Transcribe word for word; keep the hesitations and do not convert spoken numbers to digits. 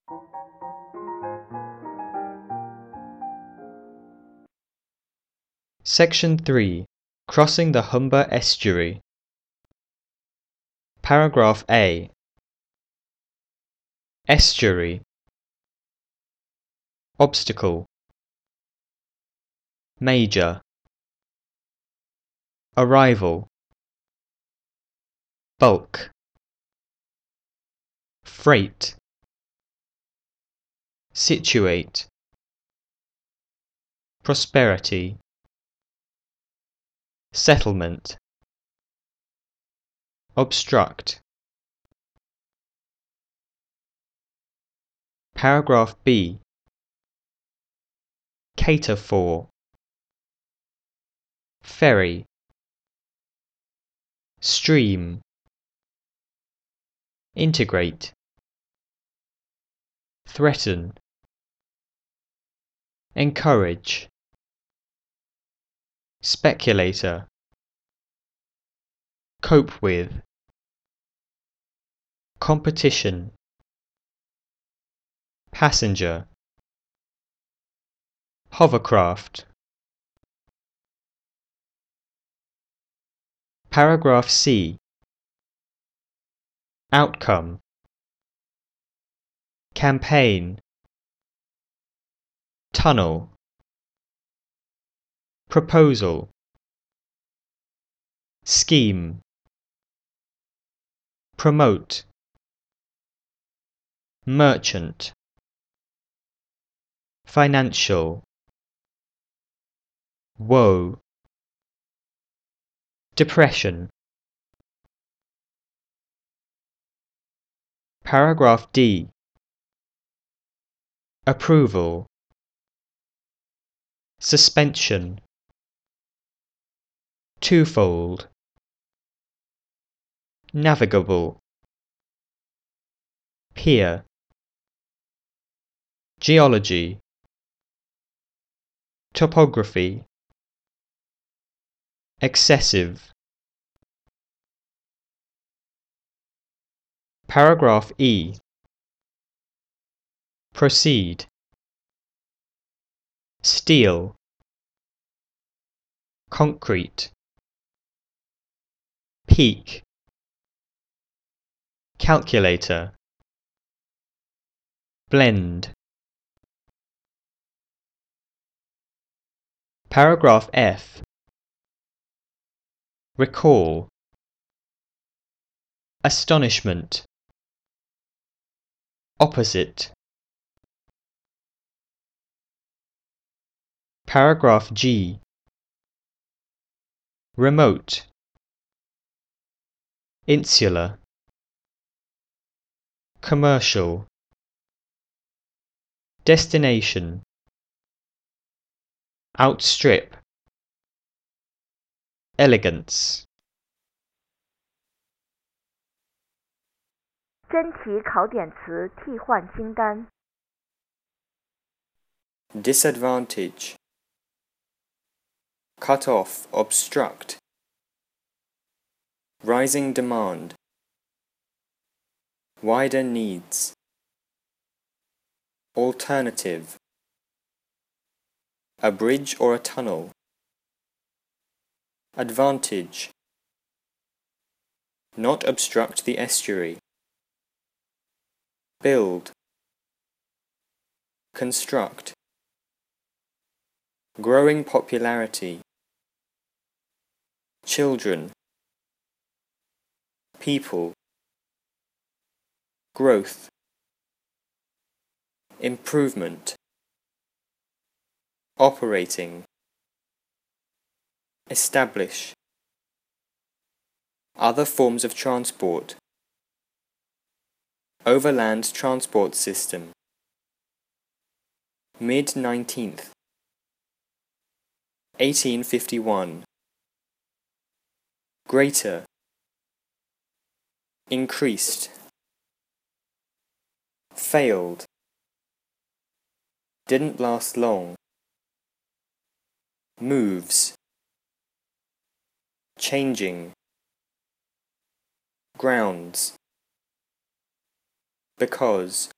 Section three. Crossing the Humber Estuary. Paragraph A. Estuary. Obstacle. Major. Arrival. Bulk. Freight. Situate. Prosperity. Settlement. Obstruct. Paragraph B. Cater for. Ferry. Stream. Integrate. Threaten. Encourage. Speculator. Cope with. Competition. Passenger. Hovercraft. Paragraph C. Outcome. Campaign. Tunnel. Proposal. Scheme. Promote. Merchant. Financial. Woe. Depression. Paragraph D. Approval. Suspension. Twofold. Navigable. Pier. Geology. Topography. Excessive. Paragraph E. Proceed. Steel. Concrete. Peak. Calculator. Blend. Paragraph F. Recall. Astonishment. Opposite. Paragraph G. Remote. Insular. Commercial. Destination. Outstrip. Elegance. 真题考点词替换清单 Disadvantage. Cut off, obstruct. Rising demand. Wider needs. Alternative. A bridge or a tunnel. Advantage. Not obstruct the estuary. Build. Construct. Growing popularity. Children. People. Growth. Improvement. Operating. Establish. Other forms of transport. Overland transport system. Mid-nineteenth. eighteen fifty-one. Greater. Increased. Failed. Didn't last long. Moves. Changing. Grounds. Because.